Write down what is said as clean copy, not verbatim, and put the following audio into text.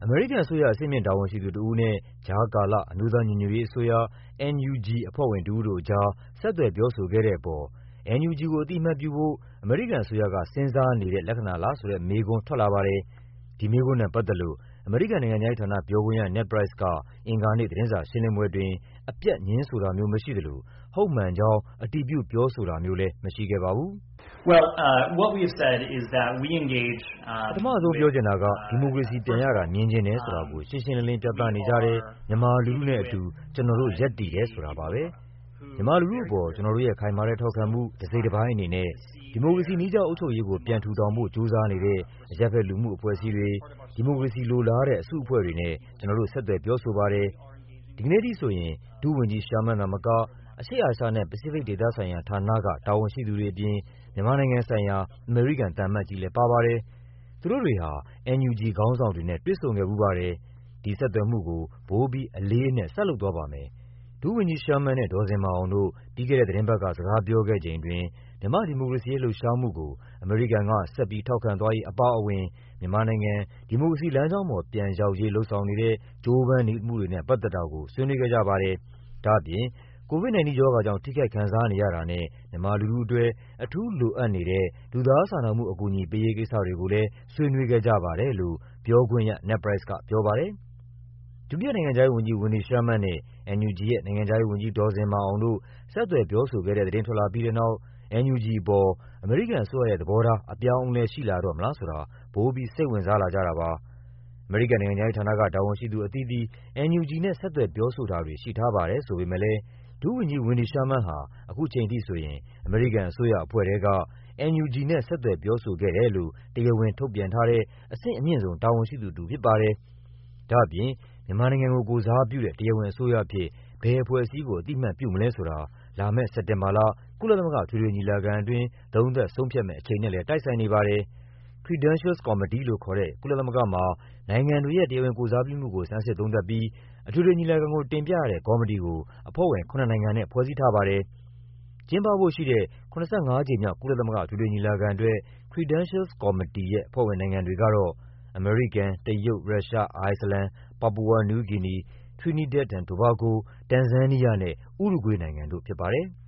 အမေရိကန်အစိုးရအဆင့်မြင့်တာဝန်ရှိသူတဦးနဲ့ကြားကာလအမျိုးသားညီညွတ်ရေးအစိုးရ NUG အဖွဲ့ဝင်တဦးတို့အကြားဆက်သွယ်ပြောဆိုခဲ့တဲ့အပေါ် NUG ကိုအသိအမှတ်ပြုဖို့အမေရိကန်အစိုးရကစဉ်းစားနေတဲ့လက္ခဏာလားဆိုတဲ့မေးခွန်းထွက်လာပါတယ်။ ဒီမေးခွန်းနဲ့ပတ်သက်လို့အမေရိကန်နိုင်ငံခြားရေးဌာနပြောခွင့်ရ Ned Price ကအင်္ဂါနေ့သတင်းစာရှင်းလင်းပွဲအတွင်းအပြတ်ငြင်းဆိုတာမျိုးမရှိသလိုဟုတ်မှန်ကြောင်းအတည်ပြုပြောဆိုတာမျိုးလည်းမရှိခဲ့ပါဘူး။ What we have said is that we engage ပထမဆုံးပြောချင်တာကဒီမိုကရေစီပြန်ရတာမြင်ချင်တယ်ဆိုတာကိုရှင်းရှင်းလင်းလင်းပြသနေကြတဲ့မြန်မာလူထုနဲ့အတူကျနော်တို့ရပ်တည်တယ်ဆိုတာပါပဲ။မြန်မာလူထုအပေါ်ကျနော်တို့ရဲ့ခိုင်မာတဲ့ထောက်ခံမှုတစိတ်တပိုင်းအနေနဲ့ဒီမိုကရေစီနည်းကျအုပ်ချုပ်ရေးကိုပြန်ထူထောင်ဖို့ကြိုးစားနေတဲ့အရပ်ဘက်လူမှုအဖွဲ့အစည်းတွေဒီမိုကရေစီလိုလားတဲ့အစုအဖွဲ့တွေနဲ့ကျနော်တို့ဆက်သွယ်ပြောဆိုပါတယ်။ဒီကနေ့ထိဆိုရင်ဒုဝန်ကြီး Sherman သာမကအရှေ့အာရှနဲ့ပစိဖိတ်ဒေသဆိုင်ရာဌာနကတာဝန်ရှိသူတွေအပြင်မြန်မာနိုင်ငံဆိုင်ရာအမေရိကန်သံအမတ်ကြီးလည်းပါပါတယ်။သူတို့တွေဟာ NUG ခေါင်းဆောင်တွေနဲ့တွေ့ဆုံခဲ့ဖူးပါတယ်။ဒီဆက်သွယ်မှုကိုပိုပြီးအလေးအနက်ဆက်လုပ်သွားပါမယ်။ဒုဝန်ကြီး Sherman နဲ့ဒေါ်ဇင်မာအောင်တို့ပြီးခဲ့တဲ့သီတင်းပတ်ကစကားပြောခဲ့ချိန်အတွင်းမြန်မာ့ဒီမိုကရေစီရေးလှုပ်ရှားမှုကိုအမေရိကန်ကဆက်ပြီးထောက်ခံသွားရေးအပါအဝင်မြန်မာနိုင်ငံဒီမိုကရေစီလမ်းကြောင်းပေါ်ပြန်ရောက်ရေးလုပ်ဆောင်နေတဲ့ကြိုးပမ်းမှုတွေနဲ့ပတ်သက်တာကိုဆွေးနွေးခဲ့ကြပါတယ်။ဒါ့အပြင်COVID-19 ရောဂါကြောင့်ထိခိုက်ခံစားနေရတာနဲ့မြန်မာလူထုအတွက်အထူးလိုအပ်နေတဲ့လူသားစာနာမှုအကူအညီပေးရေးကိစ္စတွေကိုလည်းဆွေးနွေးခဲ့ကြပါတယ်လို့ပြောခွင့်ရ Ned Price ကပြောပါတယ်။ဒုတိယနိုင်ငံခြားရေးဝန်ကြီး Wendy Sherman နဲ့ NUG ရဲ့နိုင်ငံခြားရေးဝန်ကြီးဒေါ်ဇင်မာအောင်တို့ဆက်သွယ်ပြောဆိုခဲ့တဲ့သတင်းထွက်လာပြီးတဲ့နောက် NUG အပေါ်အမေရိကန်အစိုးရရဲ့သဘောထားအပြောင်းအလဲရှိလာတော့မလားဆိုတာပိုပြီးစိတ်ဝင်စားလာကြတာပါ။အမေရိကန်နိုင်ငံခြားရေးဌာနကတာဝန်ရှိသူအသီးသီး NUG နဲ့ဆက်သွယ်ပြောဆိုတာတွေရှိထားပါတယ်ဆိုပေမဲ့လည်းဒုဝန်ကြီး Wendy Sherman ဟာအခုချိန်ထိဆိုရင်အမေရိကန်အစိုးရအဖွဲ့ထဲက NUG နဲ့ဆက်သွယ်ပြောဆိုခဲ့တယ်လို့တရားဝင်ထုတ်ပြန်ထားတဲ့အဆင့်အမြင့်ဆုံးတာဝန်ရှိသူတဦးဖြစ်ပါတယ်။ဒါ့အပြင်မြန်မာနိုင်ငံကိုကိုယ်စားပြုတဲ့တရားဝင်အစိုးရအဖြစ်ဘယ်အဖွဲ့အစည်းကိုအသိအမှတ်ပြုမလဲဆိုတာလာမယ့်စက်တင်ဘာလကုလသမဂ္ဂထွေထွေညီလာခံအတွင်းသုံးသပ်ဆုံးဖြတ်မယ့်အချိန်နဲ့လည်းတိုက်ဆိုင်နေပါတယ်။ Credentials Committee လို့ခေါ်တဲ့ကုလသမဂ္ဂမှာနိုင်ငံတွေရဲ့တရားဝင်ကိုယ်စားပြုမှုကိုဆန်းစစ်သုံးသပ်ပြီးအထွေထွေညီလာခံကိုတင်ပြရတဲ့ကော်မတီကိုအဖွဲ့ဝင်7 နိုင်ငံနဲ့ဖွဲ့စည်းထားပါတယ်။ကျင်းပဖို့ရှိတဲ့ 75 ကြိမ်မြောက်ကုလသမဂ္ဂအထွေထွေညီလာခံအတွက် Credentials Committee ရဲ့အဖွဲ့ဝင်နိုင်ငံတွေကတော့ အမေရိကန်၊ တရုတ်၊ ရုရှား၊ အိုက်စ်လန်၊ ပါပူဝါနယူးဂီနီ၊ Trinidad and Tobago ၊ တန်ဇန်းနီးယားနဲ့ ဥရုဂွေးနိုင်ငံတို့ဖြစ်ပါတယ်။